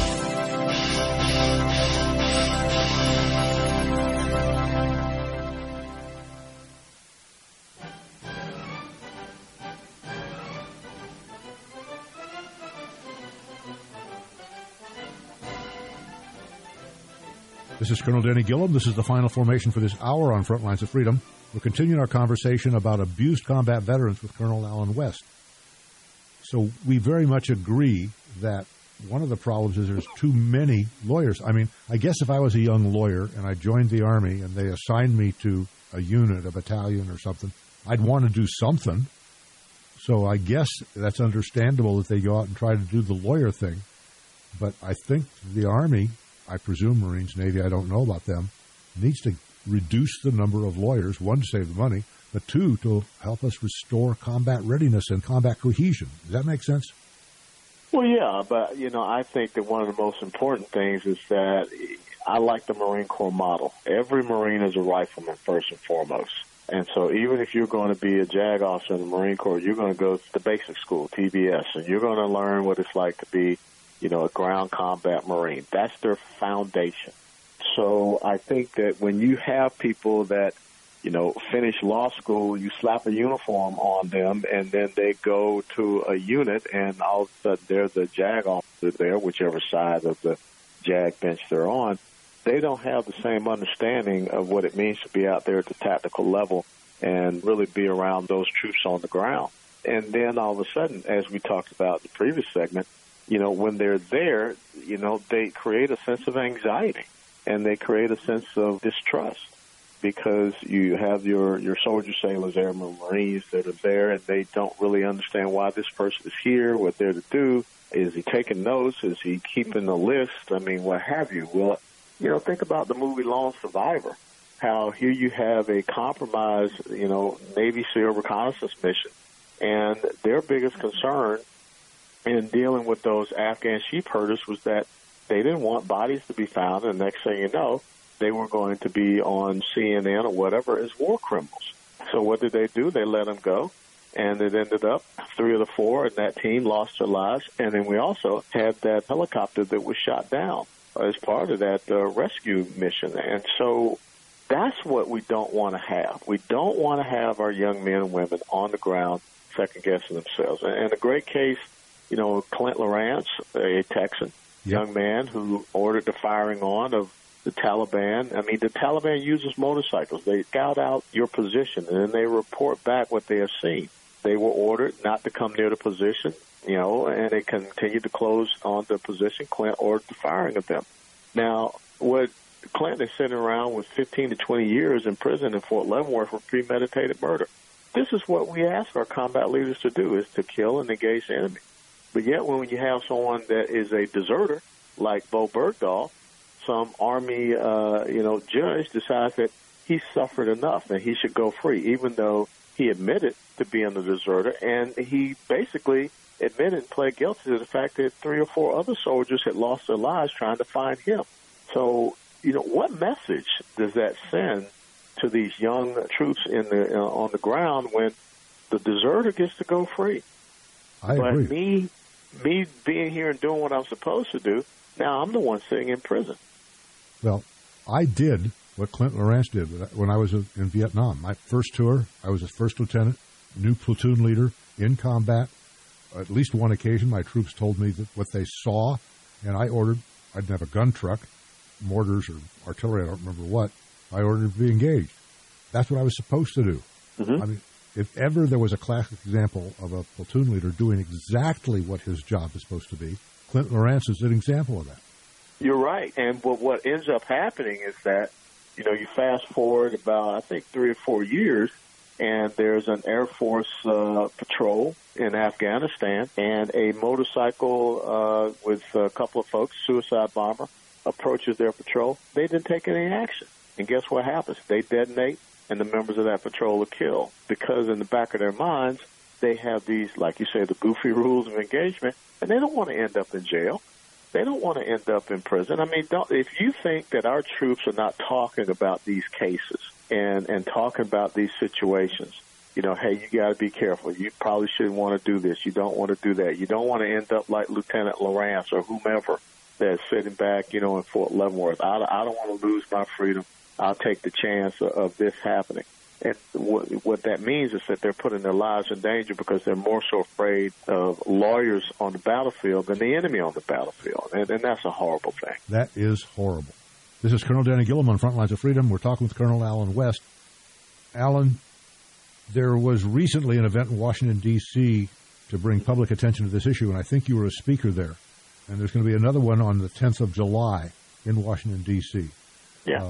This is Colonel Denny Gillum. This is the final formation for this hour on Front Lines of Freedom. We're continuing our conversation about abused combat veterans with Colonel Allen West. So we very much agree that one of the problems is there's too many lawyers. I mean, I guess if I was a young lawyer and I joined the Army and they assigned me to a unit, a battalion or something, I'd want to do something. So I guess that's understandable that they go out and try to do the lawyer thing. But I think the Army, I presume Marines, Navy, I don't know about them, needs to reduce the number of lawyers, one, to save the money, but two, to help us restore combat readiness and combat cohesion. Does that make sense? Well, yeah, but, I think that one of the most important things is that I like the Marine Corps model. Every Marine is a rifleman, first and foremost. And so even if you're going to be a JAG officer in the Marine Corps, you're going to go to the basic school, TBS, and you're going to learn what it's like to be a ground combat Marine. That's their foundation. So I think that when you have people that, finish law school, you slap a uniform on them, and then they go to a unit, and all of a sudden they're the JAG officer there, whichever side of the JAG bench they're on. They don't have the same understanding of what it means to be out there at the tactical level and really be around those troops on the ground. And then all of a sudden, as we talked about in the previous segment, when they're there, they create a sense of anxiety and they create a sense of distrust because you have your soldiers, sailors, airmen, Marines that are there and they don't really understand why this person is here, what they're to do. Is he taking notes? Is he keeping a list? I mean, what have you? Well, think about the movie Lone Survivor, how here you have a compromised, Navy SEAL reconnaissance mission, and their biggest concern in dealing with those Afghan sheep herders was that they didn't want bodies to be found, and next thing you know, they were going to be on CNN or whatever as war criminals. So what did they do? They let them go. And it ended up 3 of the 4 in that team lost their lives. And then we also had that helicopter that was shot down as part of that rescue mission. And so that's what we don't want to have. We don't want to have our young men and women on the ground second-guessing themselves. And a great case, Clint Lawrence, a Texan, young man who ordered the firing on of the Taliban. I mean, the Taliban uses motorcycles. They scout out your position, and then they report back what they have seen. They were ordered not to come near the position, and they continued to close on the position. Clint ordered the firing of them. Now, what Clinton is sitting around with 15 to 20 years in prison in Fort Leavenworth for premeditated murder. This is what we ask our combat leaders to do, is to kill and engage the enemy. But yet when you have someone that is a deserter, like Bo Bergdahl, some Army, judge decides that he suffered enough and he should go free, even though he admitted to being a deserter, and he basically admitted and pled guilty to the fact that 3 or 4 other soldiers had lost their lives trying to find him. So, what message does that send to these young troops on the ground when the deserter gets to go free? I agree. But me being here and doing what I'm supposed to do, now I'm the one sitting in prison. Well, I did what Clint Lawrence did when I was in Vietnam. My first tour, I was a first lieutenant, new platoon leader in combat. At least one occasion, my troops told me that what they saw, and I didn't have a gun truck, mortars or artillery, I don't remember what. I ordered to be engaged. That's what I was supposed to do. Mm-hmm. I mean, if ever there was a classic example of a platoon leader doing exactly what his job is supposed to be, Clint Lawrence is an example of that. You're right. And what ends up happening is that, you fast forward about, I think, 3 or 4 years, and there's an Air Force patrol in Afghanistan, and a motorcycle with a couple of folks, suicide bomber, approaches their patrol. They didn't take any action. And guess what happens? They detonate, and the members of that patrol are killed. Because in the back of their minds, they have these, like you say, the goofy rules of engagement, and they don't want to end up in jail. They don't want to end up in prison. I mean, if you think that our troops are not talking about these cases and talking about these situations, hey, you got to be careful. You probably shouldn't want to do this. You don't want to do that. You don't want to end up like Lieutenant Lawrence or whomever that's sitting back, in Fort Leavenworth. I don't want to lose my freedom. I'll take the chance of this happening. And what that means is that they're putting their lives in danger because they're more so afraid of lawyers on the battlefield than the enemy on the battlefield. And that's a horrible thing. That is horrible. This is Colonel Danny Gillum on Frontlines of Freedom. We're talking with Colonel Alan West. Alan, there was recently an event in Washington, D.C. to bring public attention to this issue, and I think you were a speaker there. And there's going to be another one on the 10th of July in Washington, D.C. Yeah.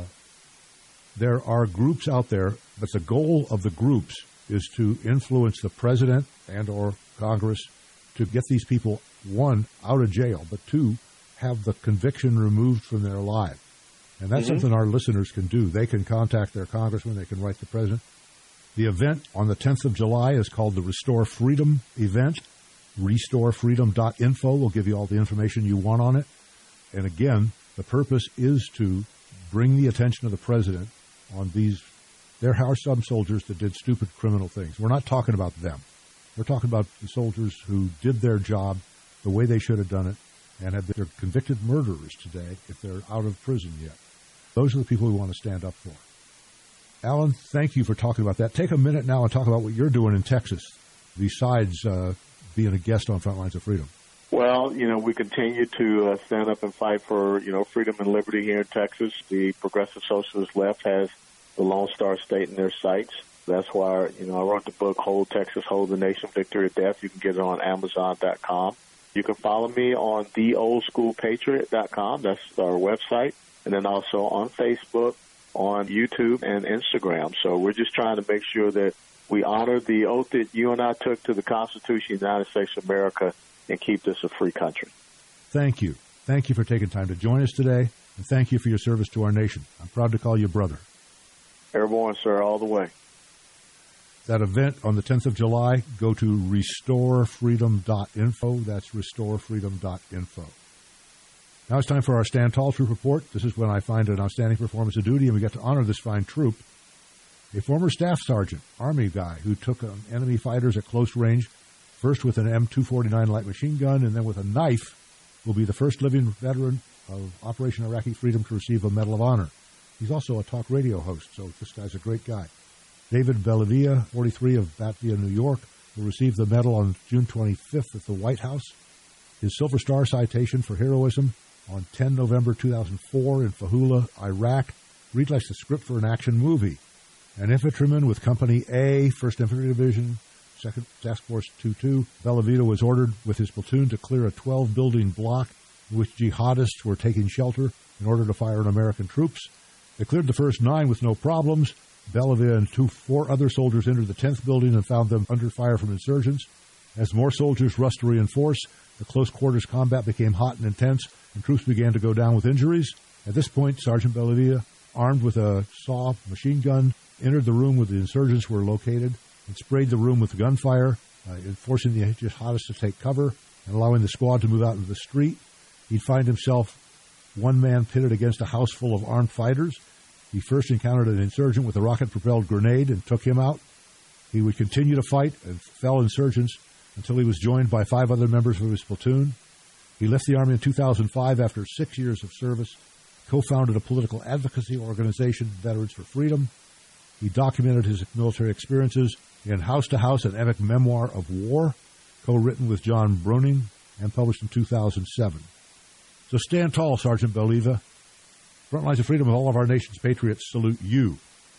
There are groups out there, but the goal of the groups is to influence the president and or Congress to get these people, 1, out of jail, but 2, have the conviction removed from their life. And that's something our listeners can do. They can contact their congressman. They can write the president. The event on the 10th of July is called the Restore Freedom event. RestoreFreedom.info will give you all the information you want on it. And again, the purpose is to bring the attention of the president on these. There are some soldiers that did stupid criminal things. We're not talking about them. We're talking about the soldiers who did their job the way they should have done it and they're convicted murderers today if they're out of prison yet. Those are the people we want to stand up for. Alan, thank you for talking about that. Take a minute now and talk about what you're doing in Texas besides being a guest on Frontlines of Freedom. Well, we continue to stand up and fight for, freedom and liberty here in Texas. The Progressive Socialist Left has the Lone Star State in their sights. That's why, I wrote the book, Hold Texas, Hold the Nation, Victory or Death. You can get it on Amazon.com. You can follow me on TheOldSchoolPatriot.com. That's our website. And then also on Facebook, on YouTube, and Instagram. So we're just trying to make sure that we honor the oath that you and I took to the Constitution of the United States of America and keep this a free country. Thank you. Thank you for taking time to join us today, and thank you for your service to our nation. I'm proud to call you brother. Airborne, sir, all the way. That event on the 10th of July, go to RestoreFreedom.info. That's RestoreFreedom.info. Now it's time for our Stand Tall Troop Report. This is when I find an outstanding performance of duty, and we get to honor this fine troop. A former staff sergeant, Army guy, who took on enemy fighters at close range, first with an M249 light machine gun and then with a knife, will be the first living veteran of Operation Iraqi Freedom to receive a Medal of Honor. He's also a talk radio host, so this guy's a great guy. David Bellavia, 43, of Batavia, New York, will receive the medal on June 25th at the White House. His Silver Star citation for heroism on 10 November 2004 in Fahula, Iraq, reads like the script for an action movie. An infantryman with Company A, 1st Infantry Division, 2nd Task Force 22, Bellavita was ordered with his platoon to clear a 12-building block in which jihadists were taking shelter in order to fire on American troops. They cleared the first 9 with no problems. Bellavia and 4 other soldiers entered the 10th building and found them under fire from insurgents. As more soldiers rushed to reinforce, the close-quarters combat became hot and intense, and troops began to go down with injuries. At this point, Sergeant Bellavia, armed with a SAW machine gun, entered the room where the insurgents were located and sprayed the room with gunfire, forcing the jihadists to take cover and allowing the squad to move out into the street. He'd find himself one man pitted against a house full of armed fighters. He first encountered an insurgent with a rocket-propelled grenade and took him out. He would continue to fight and fell insurgents until he was joined by 5 other members of his platoon. He left the Army in 2005 after 6 years of service, co-founded a political advocacy organization, Veterans for Freedom. He documented his military experiences in House to House, an epic memoir of war, co-written with John Bruning and published in 2007. So stand tall, Sergeant Bellavia. Front lines of freedom of all of our nation's patriots salute you.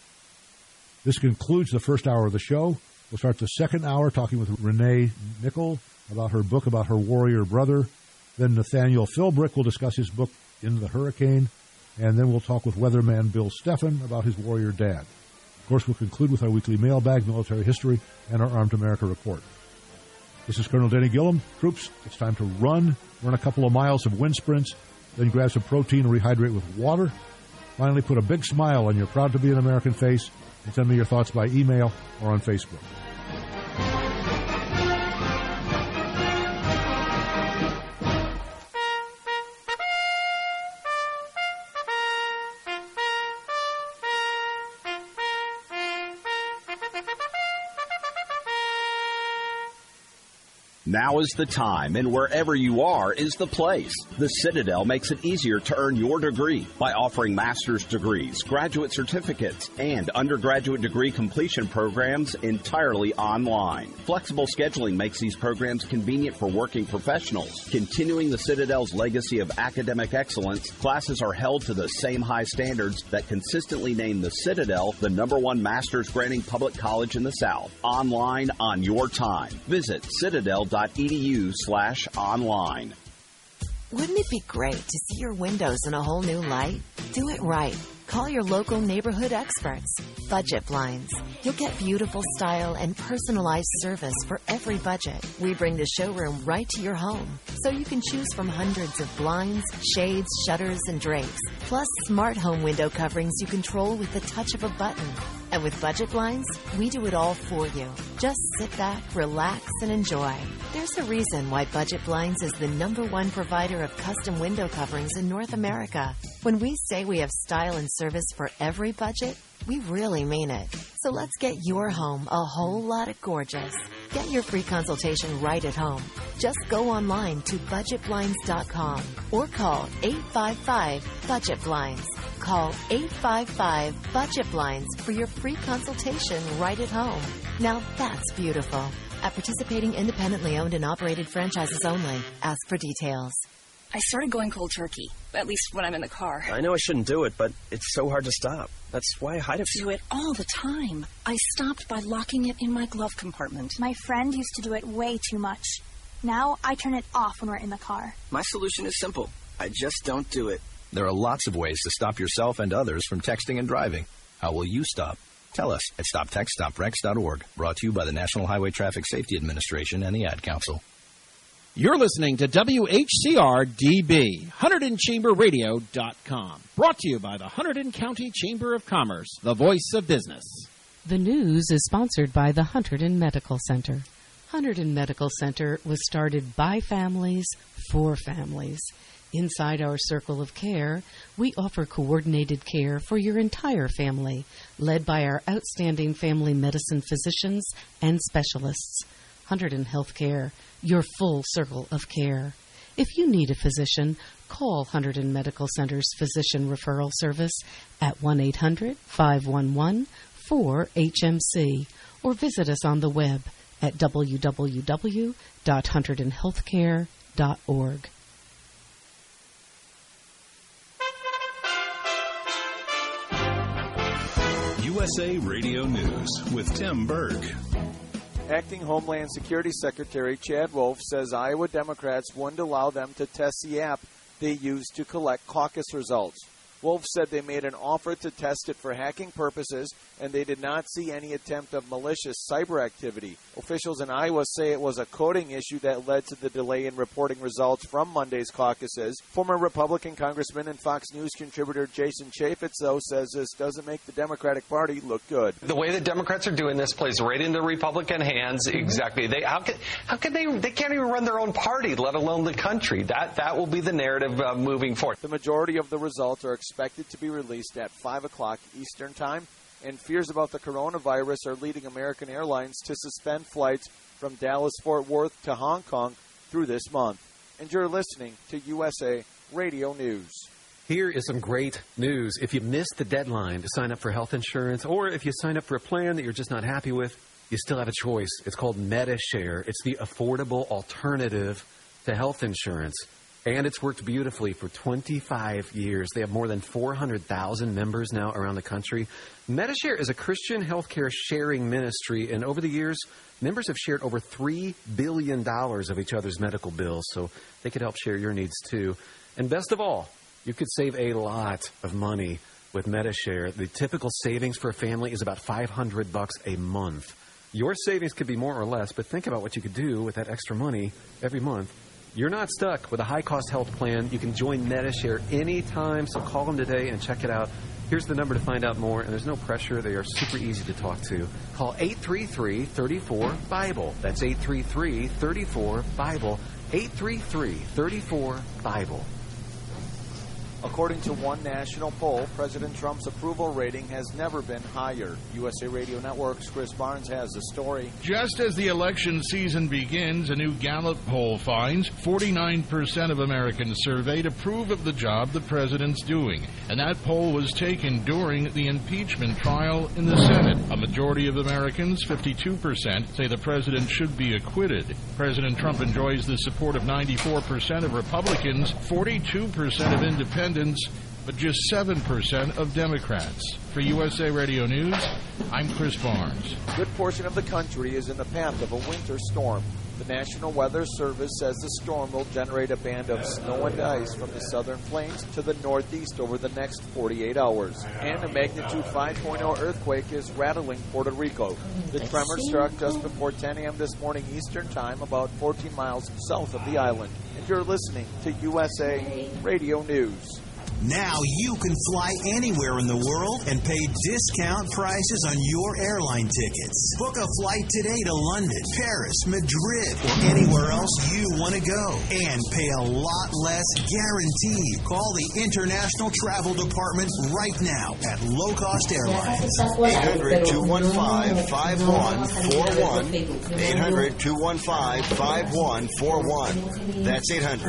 This concludes the first hour of the show. We'll start the second hour talking with Renee Nickel about her book about her warrior brother. Then Nathaniel Philbrick will discuss his book, In the Hurricane. And then we'll talk with weatherman Bill Steffen about his warrior dad. Of course, we'll conclude with our weekly mailbag, military history, and our Armed America report. This is Colonel Denny Gillum. Troops, it's time to run a couple of miles of wind sprints, then grab some protein and rehydrate with water. Finally, put a big smile on your proud-to-be an American face and send me your thoughts by email or on Facebook. Now is the time, and wherever you are is the place. The Citadel makes it easier to earn your degree by offering master's degrees, graduate certificates, and undergraduate degree completion programs entirely online. Flexible scheduling makes these programs convenient for working professionals. Continuing the Citadel's legacy of academic excellence, classes are held to the same high standards that consistently name the Citadel the #1 master's granting public college in the South. Online on your time. Visit citadel.edu/online. Wouldn't it be great to see your windows in a whole new light? Do it right. Call your local neighborhood experts. Budget Blinds. You'll get beautiful style and personalized service for every budget. We bring the showroom right to your home, so you can choose from hundreds of blinds, shades, shutters, and drapes, plus smart home window coverings you control with the touch of a button. And with Budget Blinds, we do it all for you. Just sit back, relax, and enjoy. There's a reason why Budget Blinds is the #1 provider of custom window coverings in North America. When we say we have style and service for every budget, we really mean it. So let's get your home a whole lot of gorgeous. Get your free consultation right at home. Just go online to budgetblinds.com or call 855-BUDGET-BLINDS. Call 855-BUDGET-BLINDS for your free consultation right at home. Now that's beautiful. At participating independently owned and operated franchises only. Ask for details. I started going cold turkey, at least when I'm in the car. I know I shouldn't do it, but it's so hard to stop. That's why I hide it. Do it all the time. I stopped by locking it in my glove compartment. My friend used to do it way too much. Now I turn it off when we're in the car. My solution is simple. I just don't do it. There are lots of ways to stop yourself and others from texting and driving. How will you stop? Tell us at StopTextStopWrecks.org. Brought to you by the National Highway Traffic Safety Administration and the Ad Council. You're listening to WHCR-DB, HunterdonChamberRadio.com. Brought to you by the Hunterdon County Chamber of Commerce, the voice of business. The news is sponsored by the Hunterdon Medical Center. Hunterdon Medical Center was started by families for families. Inside our circle of care, we offer coordinated care for your entire family, led by our outstanding family medicine physicians and specialists. Hunterdon Healthcare, your full circle of care. If you need a physician, call Hunterdon Medical Center's Physician Referral Service at 1-800-511-4HMC or visit us on the web at www.hunterdonhealthcare.org. USA Radio News with Tim Berg. Acting Homeland Security Secretary Chad Wolf says Iowa Democrats wouldn't allow them to test the app they use to collect caucus results. Wolf said they made an offer to test it for hacking purposes, and they did not see any attempt of malicious cyber activity. Officials in Iowa say it was a coding issue that led to the delay in reporting results from Monday's caucuses. Former Republican Congressman and Fox News contributor Jason Chaffetz, though, says this doesn't make the Democratic Party look good. The way the Democrats are doing this plays right into Republican hands. Exactly. How can they can't even run their own party, let alone the country. That will be the narrative moving forward. The majority of the results are expected to be released at 5 o'clock Eastern Time, and fears about the coronavirus are leading American Airlines to suspend flights from Dallas-Fort Worth to Hong Kong through this month. And you're listening to USA Radio News. Here is some great news. If you missed the deadline to sign up for health insurance, or if you sign up for a plan that you're just not happy with, you still have a choice. It's called MediShare. It's the affordable alternative to health insurance. And it's worked beautifully for 25 years. They have more than 400,000 members now around the country. MediShare is a Christian healthcare sharing ministry, and over the years, members have shared over $3 billion of each other's medical bills, so they could help share your needs too. And best of all, you could save a lot of money with MediShare. The typical savings for a family is about $500 a month. Your savings could be more or less, but think about what you could do with that extra money every month. You're not stuck with a high-cost health plan. You can join MediShare anytime, so call them today and check it out. Here's the number to find out more, and there's no pressure. They are super easy to talk to. Call 833-34-BIBLE. That's 833-34-BIBLE. 833-34-BIBLE. According to one national poll, President Trump's approval rating has never been higher. USA Radio Network's Chris Barnes has the story. Just as the election season begins, a new Gallup poll finds 49% of Americans surveyed approve of the job the president's doing. And that poll was taken during the impeachment trial in the Senate. A majority of Americans, 52%, say the president should be acquitted. President Trump enjoys the support of 94% of Republicans, 42% of independents, but just 7% of Democrats. For USA Radio News, I'm Chris Barnes. A good portion of the country is in the path of a winter storm. The National Weather Service says the storm will generate a band of snow and ice from the southern plains to the northeast over the next 48 hours. And a magnitude 5.0 earthquake is rattling Puerto Rico. The tremor struck just before 10 a.m. this morning Eastern Time, about 14 miles south of the island. And you're listening to USA Radio News. Now you can fly anywhere in the world and pay discount prices on your airline tickets. Book a flight today to London, Paris, Madrid, or anywhere else you want to go. And pay a lot less guaranteed. Call the International Travel Department right now at Low Cost Airlines. 800-215-5141. 800-215-5141. That's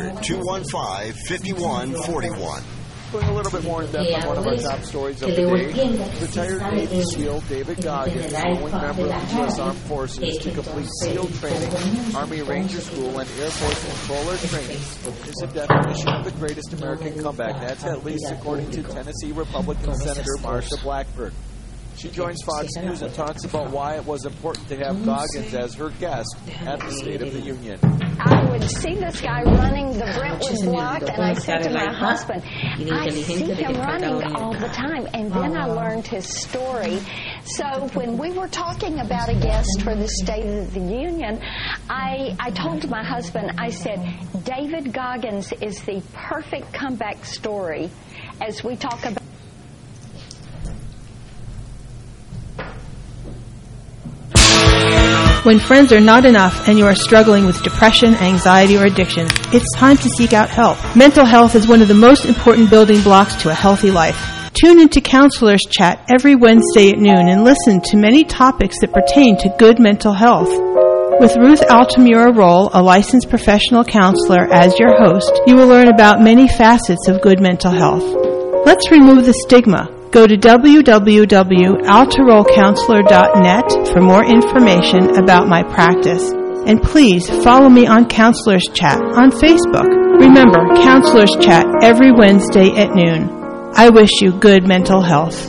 800-215-5141. Going a little bit more in depth on one of our top stories of the day. Retired Navy SEAL David Goggins, a member of the U.S. Armed Forces, to complete SEAL training, Army Ranger School, and Air Force Controller training, is a definition of the greatest American comeback. That's at least according to Tennessee Republican Senator Marsha Blackburn. She joins Fox News and talks about why it was important to have Goggins as her guest at the State of the Union. I would see this guy running the Brentwood block, and I said to my husband, I see him running all the time. And then I learned his story. So when we were talking about a guest for the State of the Union, I told my husband, I said, David Goggins is the perfect comeback story as we talk about. When friends are not enough and you are struggling with depression, anxiety, or addiction, it's time to seek out help. Mental health is one of the most important building blocks to a healthy life. Tune into Counselors Chat every Wednesday at noon and listen to many topics that pertain to good mental health. With Ruth Altamura Roll, a licensed professional counselor, as your host, you will learn about many facets of good mental health. Let's remove the stigma. Go to www.altarollcounselor.net for more information about my practice. And please follow me on Counselors Chat on Facebook. Remember, Counselors Chat every Wednesday at noon. I wish you good mental health.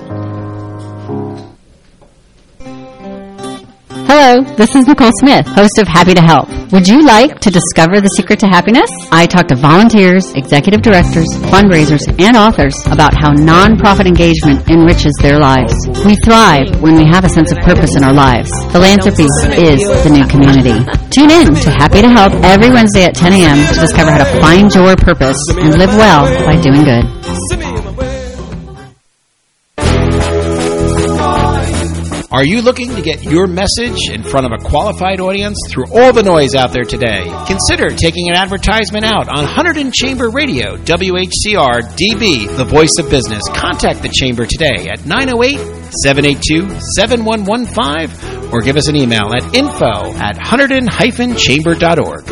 Hello, this is Nicole Smith, host of Happy to Help. Would you like to discover the secret to happiness? I talk to volunteers, executive directors, fundraisers, and authors about how nonprofit engagement enriches their lives. We thrive when we have a sense of purpose in our lives. Philanthropy is the new community. Tune in to Happy to Help every Wednesday at 10 a.m. to discover how to find your purpose and live well by doing good. Are you looking to get your message in front of a qualified audience through all the noise out there today? Consider taking an advertisement out on Hunterdon Chamber Radio, WHCR DB, the voice of business. Contact the Chamber today at 908-782-7115 or give us an email at info@hunterdon-chamber.org.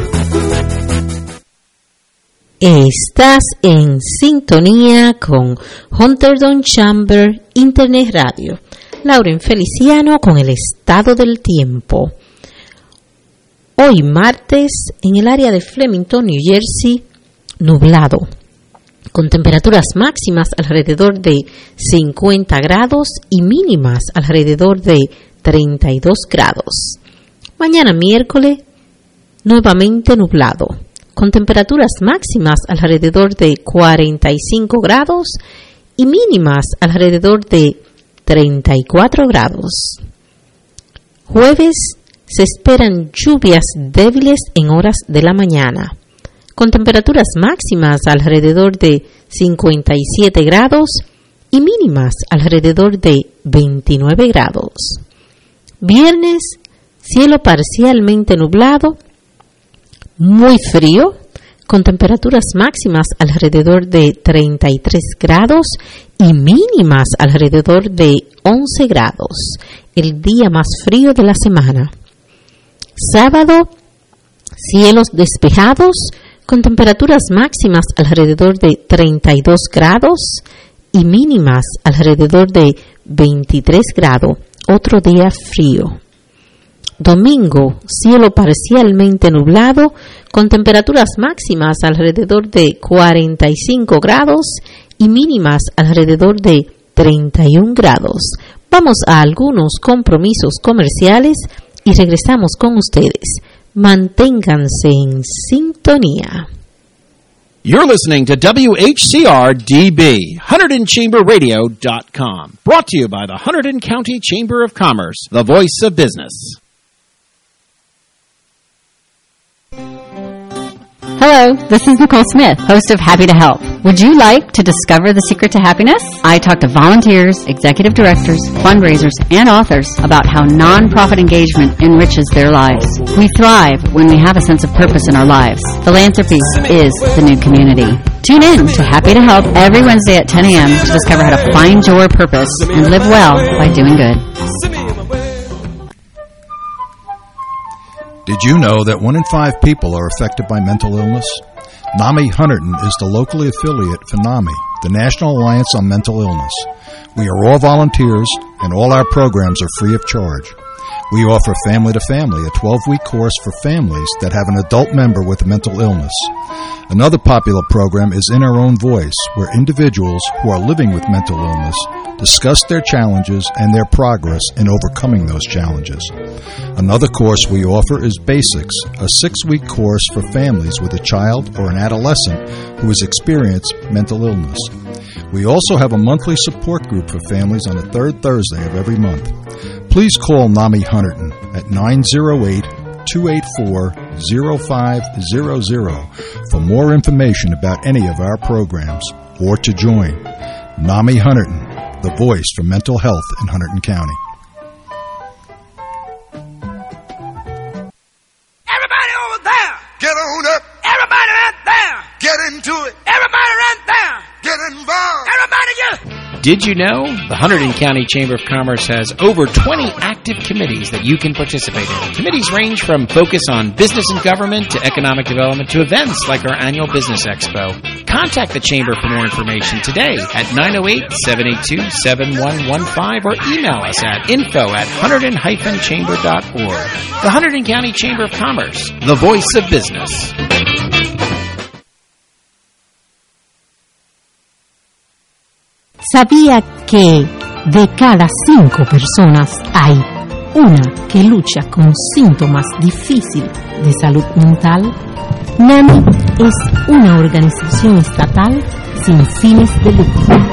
Estás en sintonía con Hunterdon Chamber Internet Radio. Lauren Feliciano con el estado del tiempo. Hoy martes en el área de Flemington, New Jersey, nublado, con temperaturas máximas alrededor de 50 grados y mínimas alrededor de 32 grados. Mañana miércoles, nuevamente nublado, con temperaturas máximas alrededor de 45 grados y mínimas alrededor de 34 grados. Jueves se esperan lluvias débiles en horas de la mañana, con temperaturas máximas alrededor de 57 grados y mínimas alrededor de 29 grados. Viernes, cielo parcialmente nublado, muy frío, con temperaturas máximas alrededor de 33 grados y mínimas alrededor de 11 grados, el día más frío de la semana. Sábado, cielos despejados, con temperaturas máximas alrededor de 32 grados y mínimas alrededor de 23 grados, otro día frío. Domingo, cielo parcialmente nublado, con temperaturas máximas alrededor de 45 grados y mínimas alrededor de 31 grados. Vamos a algunos compromisos comerciales y regresamos con ustedes. Manténganse en sintonía. You're listening to WHCR-DB, HunterdonChamberRadio.com. Brought to you by the Hunterdon County Chamber of Commerce, the voice of business. Hello, this is Nicole Smith, host of Happy to Help. Would you like to discover the secret to happiness? I talk to volunteers, executive directors, fundraisers, and authors about how nonprofit engagement enriches their lives. We thrive when we have a sense of purpose in our lives. Philanthropy is the new community. Tune in to Happy to Help every Wednesday at 10 a.m. to discover how to find your purpose and live well by doing good. Did you know that 1 in 5 people are affected by mental illness? NAMI Hunterdon is the locally affiliate for NAMI, the National Alliance on Mental Illness. We are all volunteers, and all our programs are free of charge. We offer Family to Family, a 12-week course for families that have an adult member with a mental illness. Another popular program is In Our Own Voice, where individuals who are living with mental illness discuss their challenges and their progress in overcoming those challenges. Another course we offer is Basics, a 6-week course for families with a child or an adolescent who has experienced mental illness. We also have a monthly support group for families on the third Thursday of every month. Please call NAMI Hunterdon at 908-284-0500 for more information about any of our programs or to join. NAMI Hunterdon, the voice for mental health in Hunterdon County. Did you know? The Hunterdon County Chamber of Commerce has over 20 active committees that you can participate in. Committees range from focus on business and government to economic development to events like our annual Business Expo. Contact the Chamber for more information today at 908-782-7115 or email us at info@hunterdon-chamber.org. The Hunterdon County Chamber of Commerce, the voice of business. ¿Sabía que de cada 5 personas hay una que lucha con síntomas difíciles de salud mental? NAMI es una organización estatal sin fines de lucro.